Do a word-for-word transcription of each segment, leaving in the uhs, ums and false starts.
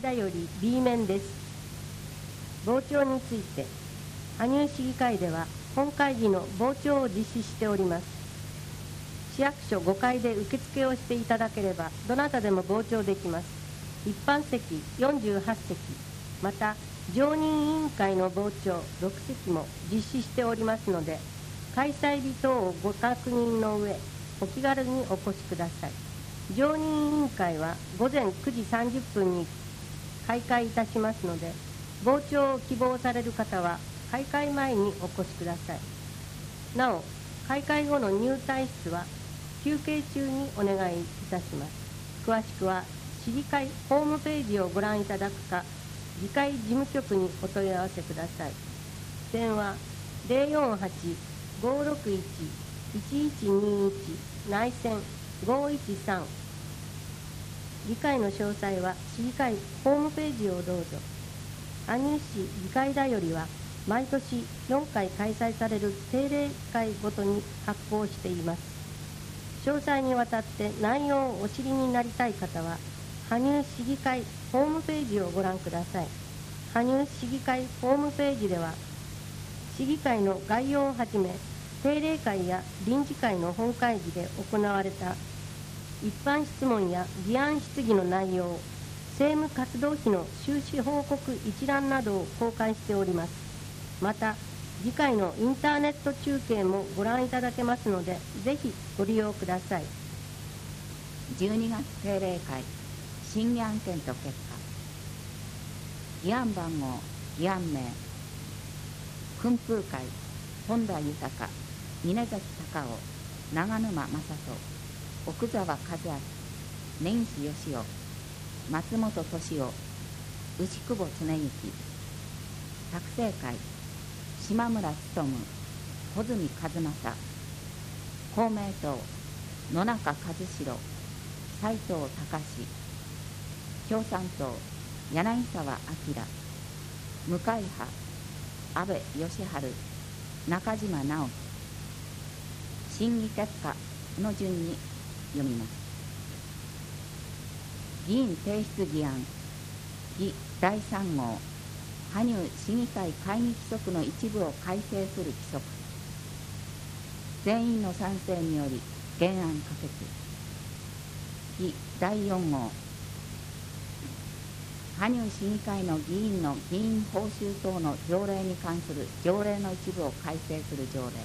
だより B 面です。傍聴について、羽生市議会では本会議の傍聴を実施しております。市役所ごかいで受付をしていただければ、どなたでも傍聴できます。一般席よんじゅうはち席、また常任委員会の傍聴ろく席も実施しておりますので、開催日等をご確認の上、お気軽にお越しください。常任委員会は午前くじさんじゅっぷんに開会いたしますので、傍聴を希望される方は開会前にお越しください。なお、開会後の入退室は休憩中にお願いいたします。詳しくは市議会ホームページをご覧いただくか、議会事務局にお問い合わせください。電話ゼロよんはち ごろくいち いちいちにいち内線ごいちさん。議会の詳細は市議会ホームページをどうぞ。羽生市議会だよりは毎年よんかい開催される定例会ごとに発行しています。詳細にわたって内容をお知りになりたい方は、羽生市議会ホームページをご覧ください。羽生市議会ホームページでは、市議会の概要をはじめ、定例会や臨時会の本会議で行われた一般質問や議案質疑の内容、政務活動費の収支報告一覧などを公開しております。また、議会のインターネット中継もご覧いただけますので、ぜひご利用ください。 じゅうにがつ定例会審議案件と結果、議案番号、議案名、訓風会本田豊、峯崎隆夫、長沼正人、奥沢和明、根岸義雄、松本敏夫、牛久保恒之、作成会島村勉、穂積和正、公明党野中和代、斉藤隆、共産党柳沢明、向井派安倍義治、中島直樹。審議結果の順に読みます。議員提出議案、議だいさん号、羽生市議会会議規則の一部を改正する規則。全員の賛成により原案可決。議だいよん号、羽生市議会の議員の議員報酬等の条例に関する条例の一部を改正する条例。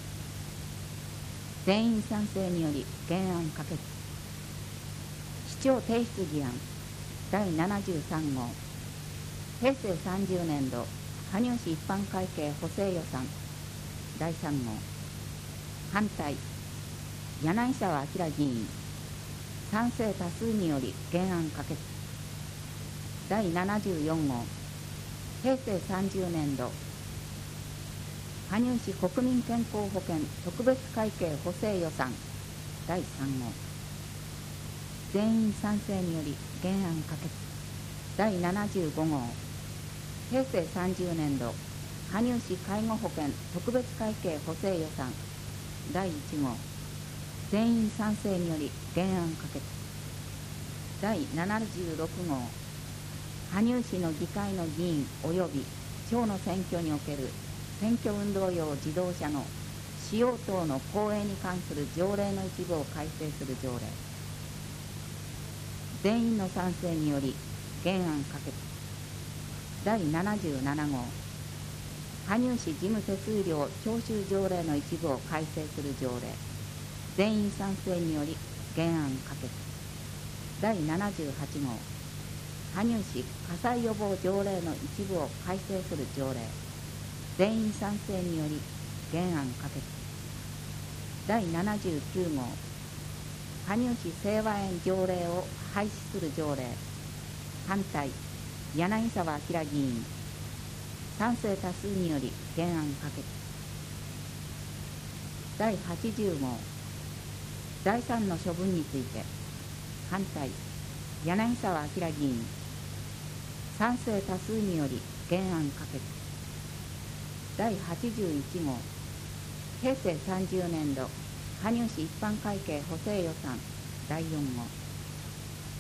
全員賛成により原案可決。市長提出議案だいななじゅうさん号、平成さんじゅうねん度羽生市一般会計補正予算だいさん号。反対柳沢明議員、賛成多数により原案可決。だいななじゅうよん号、平成さんじゅうねん度羽生市国民健康保険特別会計補正予算だいさん号。全員賛成により原案可決。だいななじゅうご号、平成さんじゅうねん度羽生市介護保険特別会計補正予算だいいち号。全員賛成により原案可決。だいななじゅうろく号、羽生市の議会の議員及び町の選挙における選挙運動用自動車の使用等の公営に関する条例の一部を改正する条例。全員の賛成により原案可決。だいななじゅうなな号、羽生市事務手数料徴収条例の一部を改正する条例。全員賛成により原案可決。だいななじゅうはち号、羽生市火災予防条例の一部を改正する条例。全員賛成により原案可決。だいななじゅうきゅう号、羽生市清和園条例を廃止する条例。反対柳沢明議員、賛成多数により原案可決。だいはちじゅう号、だいさんの処分について。反対柳沢明議員、賛成多数により原案可決。だいはちじゅういち号、平成さんじゅうねん度羽生市一般会計補正予算だいよん号。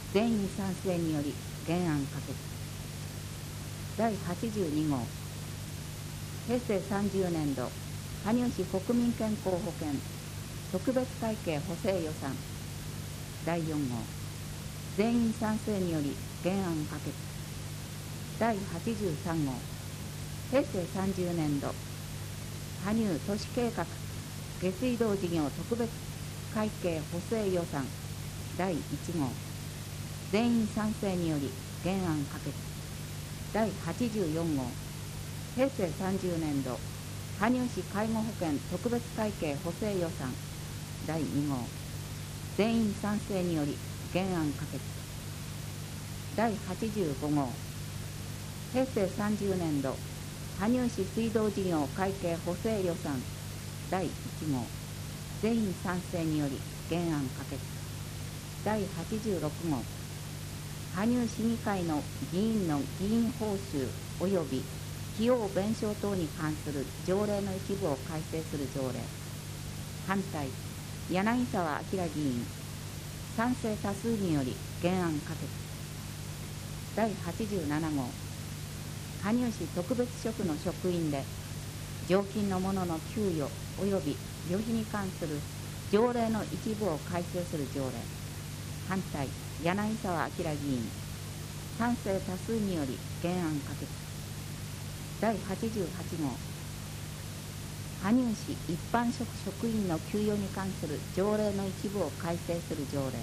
全員賛成により原案可決。だいはちじゅうに号平成さんじゅうねん度羽生市国民健康保険特別会計補正予算だいよん号全員賛成により原案可決。だいはちじゅうさん号平成さんじゅうねん度羽生都市計画下水道事業特別会計補正予算だいいち号全員賛成により原案可決。だいはちじゅうよん号平成さんじゅうねん度羽生市介護保険特別会計補正予算だいに号全員賛成により原案可決。だいはちじゅうご号平成さんじゅうねん度羽生市水道事業会計補正予算だいいち号全員賛成により原案可決。だいはちじゅうろく号羽生市議会の議員の議員報酬及び費用弁償等に関する条例の一部を改正する条例反対柳沢明議員賛成多数により原案可決。だいはちじゅうなな号羽生市特別職の職員で常勤の者の給与及び旅費に関する条例の一部を改正する条例反対柳沢明議員賛成多数により原案可決。だいはちじゅうはち号羽生市一般職職員の給与に関する条例の一部を改正する条例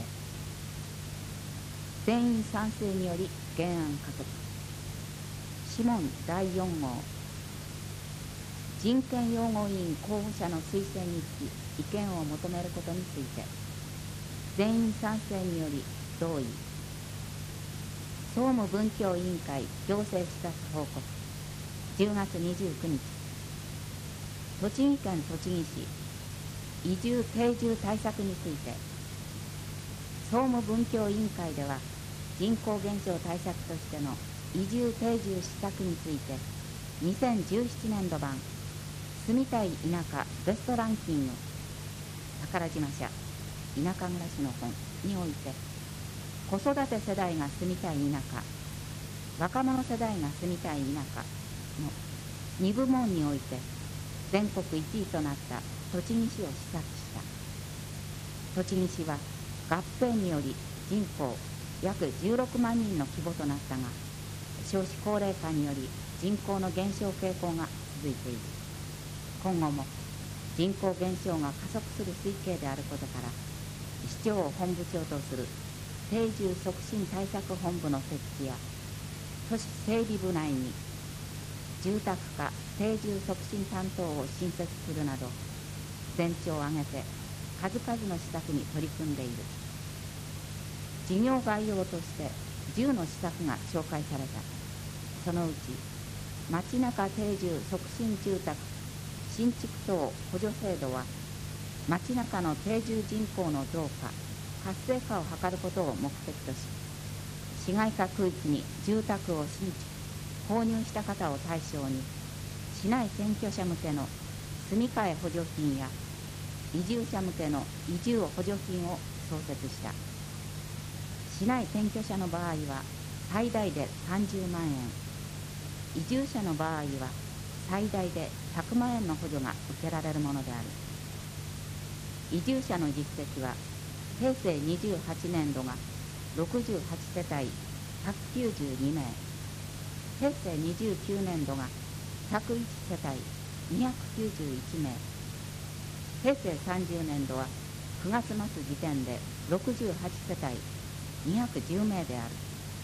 全員賛成により原案可決。諮問だいよん号人権擁護委員候補者の推薦につき意見を求めることについて全員賛成により同意。総務文教委員会行政視察報告じゅうがつにじゅうくにち栃木県栃木市移住定住対策について総務文教委員会では人口減少対策としての移住定住施策についてにせんじゅうななねん度版住みたい田舎ベストランキング宝島社田舎暮らしの本において子育て世代が住みたい田舎若者世代が住みたい田舎のに部門において全国いちいとなった栃木市を視察した。栃木市は合併により人口約じゅうろくまん人の規模となったが少子高齢化により人口の減少傾向が続いている。今後も人口減少が加速する推計であることから市長を本部長とする定住促進対策本部の設置や都市整備部内に住宅化定住促進担当を新設するなど全庁を挙げて数々の施策に取り組んでいる。事業概要としてじゅうの施策が紹介された。そのうち街中定住促進住宅新築等補助制度は街中の定住人口の増加活性化を図ることを目的とし市街化区域に住宅を新築購入した方を対象に市内転居者向けの住み替え補助金や移住者向けの移住補助金を創設した。市内転居者の場合は最大でさんじゅうまんえん、移住者の場合は最大でひゃくまんえんの補助が受けられるものである。移住者の実績は平成にじゅうはちねん度がろくじゅうはちせたいひゃくきゅうじゅうにめい、平成にじゅうきゅうねん度がひゃくいちせたいにひゃくきゅうじゅういちめい、平成さんじゅうねん度はくがつ末時点でろくじゅうはちせたいにひゃくじゅうめいである。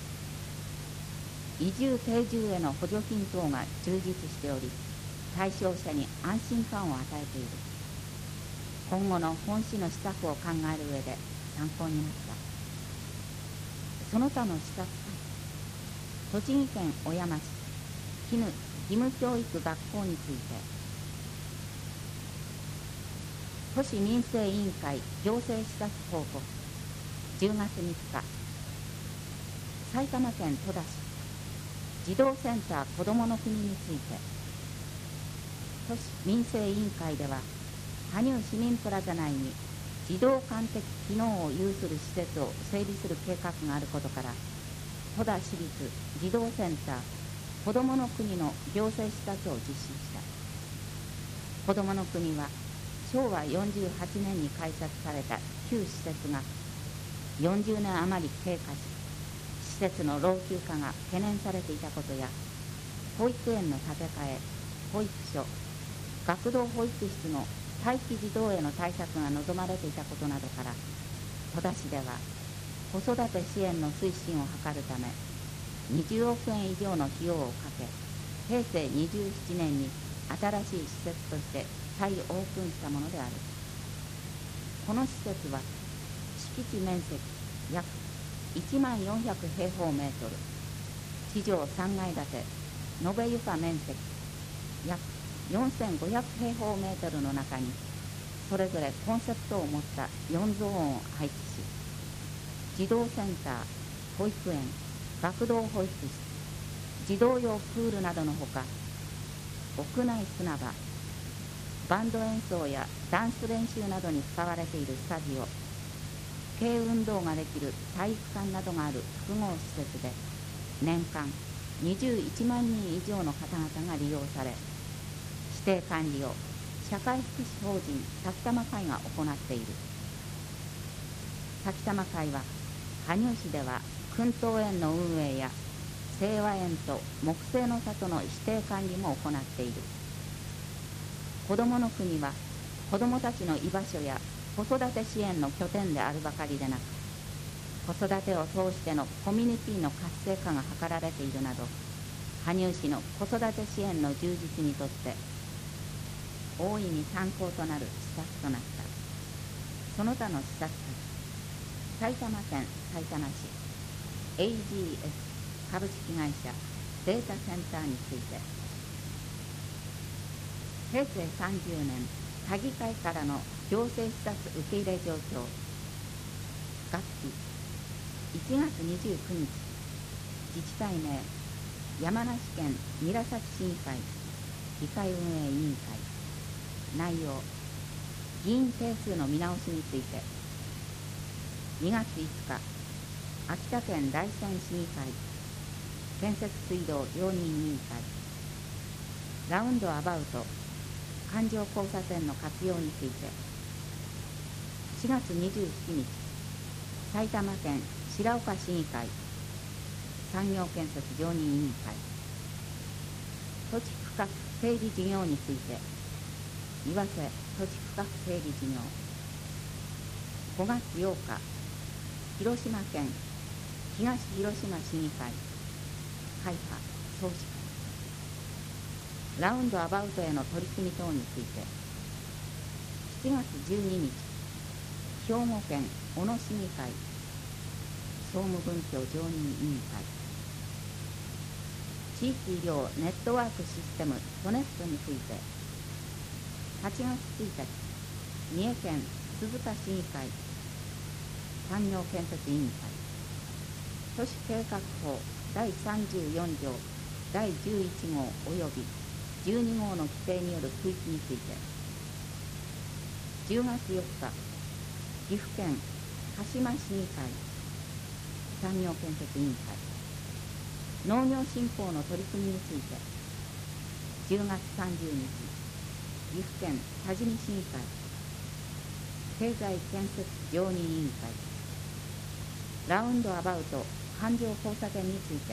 移住定住への補助金等が充実しており対象者に安心感を与えている。今後の本市の施策を考える上で参考になった。その他の施策、栃木県小山市絹義務教育学校について都市民生委員会行政視察報告じゅうがつみっか、埼玉県戸田市児童センター子どもの国について都市民生委員会では羽生市民プラザ内に児童館的機能を有する施設を整備する計画があることから、戸田市立児童センター子どもの国の行政視察を実施した。子どもの国はしょうわよんじゅうはちねんに開設された旧施設がよんじゅうねん余り経過し、施設の老朽化が懸念されていたことや、保育園の建て替え、保育所、学童保育室の待機児童への対策が望まれていたことなどから、戸田市では子育て支援の推進を図るためにじゅうおくえん以上の費用をかけ、へいせいにじゅうななねんに新しい施設として再オープンしたものである。この施設は敷地面積約いちまんよんひゃくへいほうメートル、地上さんがい建て、延べ床面積約よんせんごひゃくへいほうメートルの中に、それぞれコンセプトを持ったよんゾーンを配置し、児童センター、保育園、学童保育室、児童用プールなどのほか、屋内砂場、バンド演奏やダンス練習などに使われているスタジオ、軽運動ができる体育館などがある複合施設で、年間にじゅういちまんにん以上の方々が利用され、指定管理を社会福祉法人さきたま会が行っている。さきたま会は羽生市では薫東園の運営や清和園と木星の里の指定管理も行っている。子どもの国は子どもたちの居場所や子育て支援の拠点であるばかりでなく、子育てを通してのコミュニティの活性化が図られているなど、羽生市の子育て支援の充実にとって大いに参考となる施策となった。その他の施策先、埼玉県さいたま市 エージーエス 株式会社データセンターについて、へいせいさんじゅうねん田議会からの行政視察受け入れ状況、月日いちがつにじゅうくにち、自治体名山梨県韮崎市議会議会運営委員会、内容議員定数の見直しについて、にがついつか秋田県大仙市議会建設水道容認委員会、ラウンドアバウト環状交差点の活用について、しがつにじゅうしちにち埼玉県白岡市議会産業建設常任委員会、土地区画整備事業について、岩瀬土地区画整備事業、ごがつようか広島県東広島市議会会派総司会、ラウンドアバウトへの取り組み等について、しちがつじゅうににち兵庫県小野市議会総務分協常任委員会、地域医療ネットワークシステムトネットについて、はちがつついたち三重県鈴鹿市議会産業建設委員会、都市計画法だいさんじゅうよんじょうだいじゅういちごうおよびじゅうにごうの規定による区域について、じゅうがつよっか岐阜県羽島市議会産業建設委員会、農業振興の取り組みについて、じゅうがつさんじゅうにち岐阜県多治見市議会経済建設常任委員会、ラウンドアバウト環状交差点について、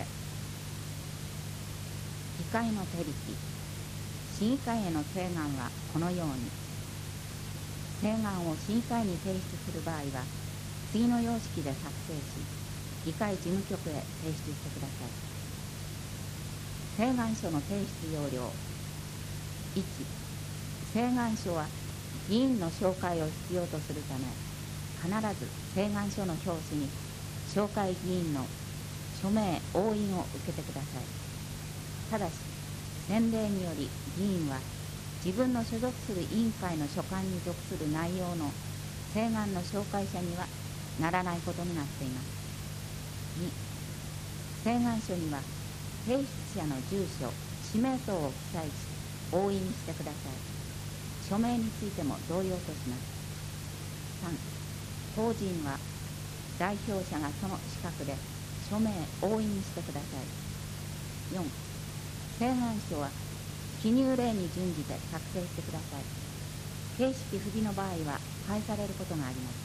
議会の手引き、市議会への請願はこのように、請願を市議会に提出する場合は次の様式で作成し、議会事務局へ提出してください。請願書の提出要領、いち、請願書は議員の紹介を必要とするため、必ず請願書の表紙に紹介議員の署名押印を受けてください。ただし先例により議員は自分の所属する委員会の所管に属する内容の請願の紹介者にはならないことになっています。に、請願書には提出者の住所、氏名等を記載し押印してください。署名についても同様とします。 さん、法人は代表者がその資格で署名押印してください。よん、請願書は記入例に準じて作成してください。形式不備の場合は返されることがあります。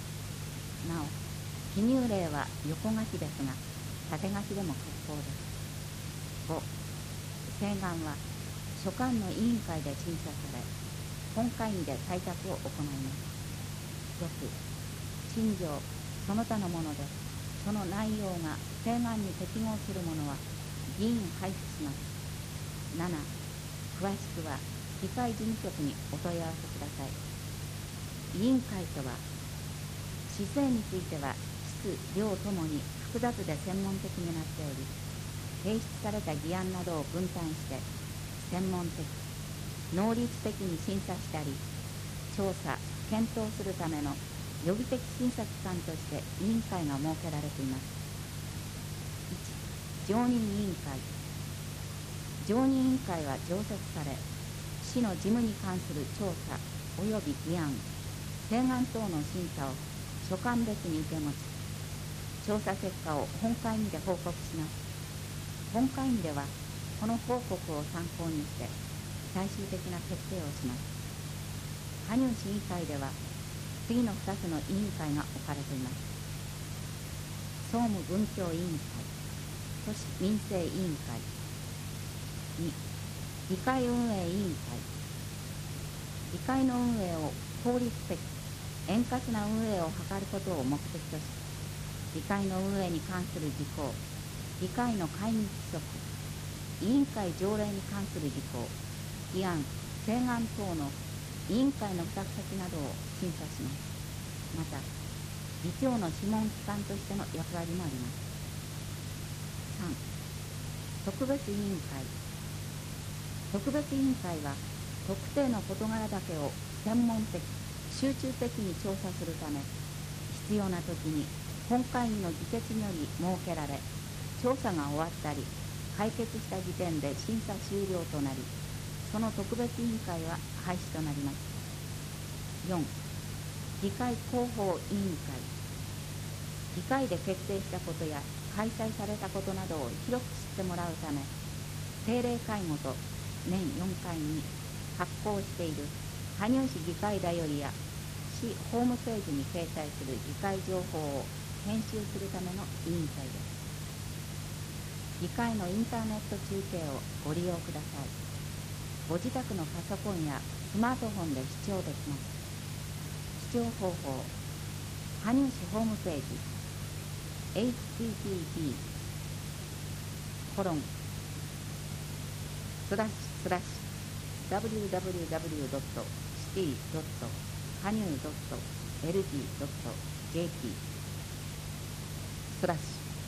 なお、記入例は横書きですが、縦書きでも結構です。ご、請願は所管の委員会で審査され、本会議で採択を行います。ろく、陳情、その他のもので、その内容が請願に適合するものは議員配布します。なな、詳しくは議会事務局にお問い合わせください。委員会とは、市政については質、量ともに複雑で専門的になっており、提出された議案などを分担して専門的、能率的に審査したり、調査・検討するための予備的審査機関として委員会が設けられています。いち、常任委員会。常任委員会は常設され、市の事務に関する調査及び議案、請願等の審査を所管別に受け持ち、調査結果を本会議で報告します。本会議では、この報告を参考にして最終的な決定をします。羽生市議会では、次のふたつの委員会が置かれています。総務文教委員会、都市民生委員会。に、議会運営委員会。議会の運営を効率的、円滑な運営を図ることを目的とし、議会の運営に関する事項、議会の会議規則、委員会条例に関する事項、議案、請願等の委員会の付託先などを審査します。また、議長の諮問機関としての役割もあります。さん、特別委員会。特別委員会は、特定の事柄だけを専門的、集中的に調査するため、必要な時に本会議の議決により設けられ、調査が終わったり、解決した時点で審査終了となり、その特別委員会は廃止となります。よん、議会広報委員会。議会で決定したことや開催されたことなどを広く知ってもらうため、定例会ごと年よんかいに発行している羽生市議会だよりや市ホームページに掲載する議会情報を編集するための委員会です。議会のインターネット中継をご利用ください。ご自宅のパソコンやスマートフォンで視聴できます。視聴方法、羽生市ホームページ エイチティーティーピー コロンスラッシュスラッシュ ダブリューダブリューダブリュードットシティドットハニュードットエルジードットジェーピー スラッシュ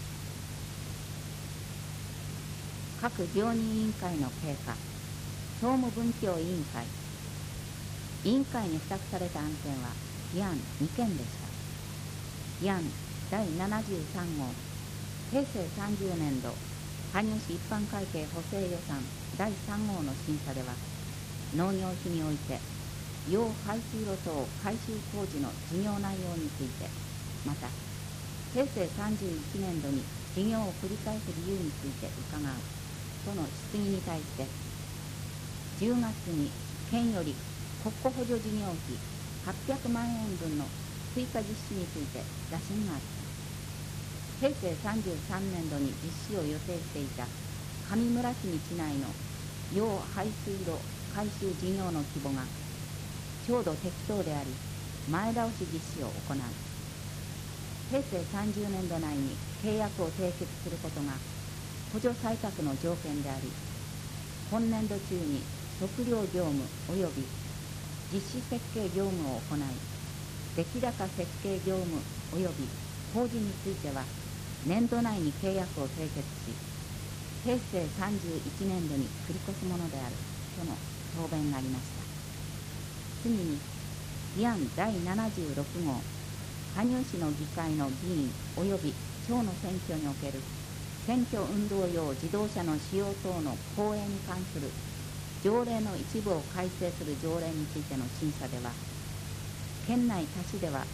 各常任委員会の経過、総務文教委員会。委員会に付託された案件は議案にけんでした。議案だいななじゅうさんごう、へいせいさんじゅうねんど羽生市一般会計補正予算だいさんごうの審査では、農業費において要排水路等改修工事の事業内容について、またへいせいさんじゅういちねんどに事業を繰り返す理由について伺うとの質疑に対して、じゅうがつに県より国庫補助事業費はっぴゃくまんえんぶんの追加実施について打診があった。へいせいさんじゅうさんねんどに実施を予定していた上村市道内の要排水路改修事業の規模がちょうど適当であり、前倒し実施を行う。へいせいさんじゅうねんど内に契約を締結することが補助採択の条件であり、本年度中に測量業務及び実施設計業務を行い、出来高設計業務及び工事については年度内に契約を締結し、へいせいさんじゅういちねんどに繰り越すものであるとの答弁がありました。次に、議案だいななじゅうろくごう、羽生市の議会の議員及び町の選挙における選挙運動用自動車の使用等の公営に関する条例の一部を改正する条例についての審査では、県内他市では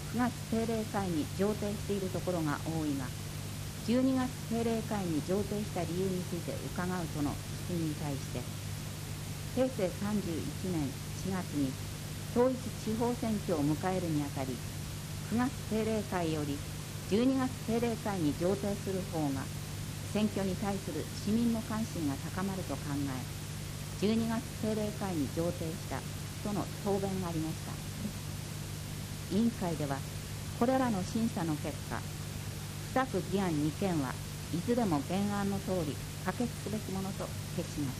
くがつ定例会に上呈しているところが多いが、じゅうにがつ定例会に上呈した理由について伺うとの質問に対して、へいせいさんじゅういちねんしがつに統一地方選挙を迎えるにあたり、くがつ定例会よりじゅうにがつ定例会に上呈する方が選挙に対する市民の関心が高まると考え、じゅうにがつ定例会に上呈したとの答弁がありました。委員会ではこれらの審査の結果、付託議案にけんはいずれも原案の通り可決すべきものと決しました。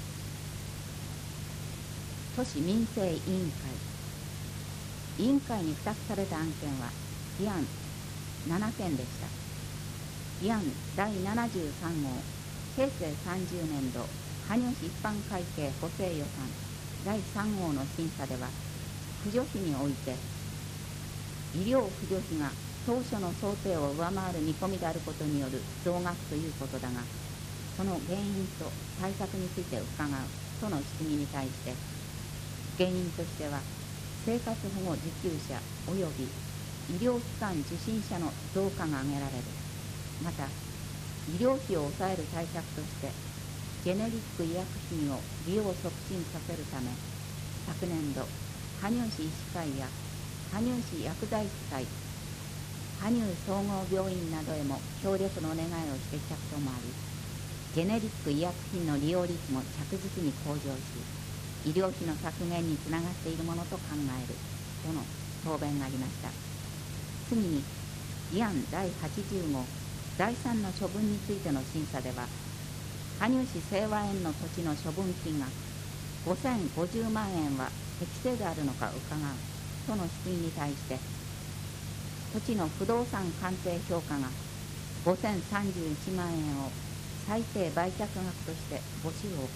都市民生委員会。委員会に付託された案件は議案ななけんでした。議案だいななじゅうさんごう、へいせいさんじゅうねんど羽生市一般会計補正予算だいさんごうの審査では、扶助費において医療扶助費が当初の想定を上回る見込みであることによる増額ということだが、その原因と対策について伺うとの質疑に対して、原因としては生活保護受給者及び医療機関受診者の増加が挙げられる。また医療費を抑える対策としてジェネリック医薬品を利用促進させるため、昨年度羽生市医師会や羽生市薬剤師会、羽生総合病院などへも協力の願いをしてきたこともあり、ジェネリック医薬品の利用率も着実に向上し、医療費の削減につながっているものと考えるとの答弁がありました。次に議案だいはちじゅうごだいさんの処分についての審査では、羽生市清和園の土地の処分金額ごせんごじゅうまんえんは適正であるのか伺うとの質疑に対して、土地の不動産鑑定評価がごせんさんじゅういちまんえんを最低売却額として募集を行った。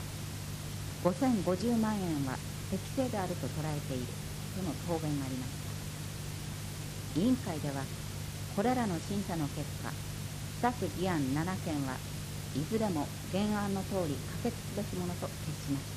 ごせんごじゅうまんえんは適正であると捉えているとの答弁がありました。委員会ではこれらの審査の結果、付託議案ななけんはいずれも原案の通り可決すべきものと決しました。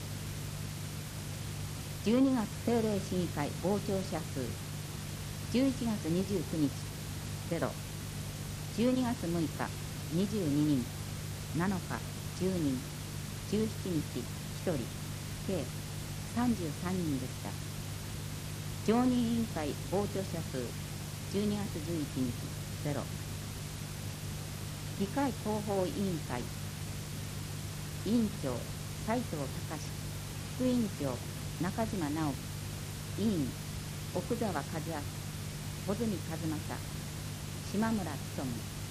じゅうにがつ定例市議会傍聴者数じゅういちがつにじゅうくにちゼロ、じゅうにがつむいかにじゅうににん、なのかじゅうにん、じゅうしちにちひとり、計さんじゅうさんにんでした。常任委員会傍聴者数じゅうにがつじゅういちにちゼロ、議会広報委員会委員長斉藤隆、副委員長中島直樹、委員奥澤和明、穂積和正、島村勉。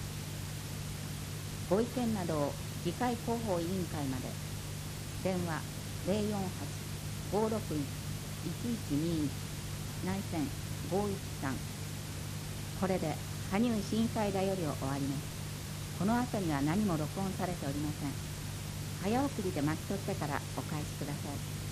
ご意見などを議会広報委員会まで。電話ゼロよんはち ごろくいち いちいちにいち内線ごいちさん。これで羽生市議会だよりを終わります。この後には何も録音されておりません。早送りで巻き取ってからお返しください。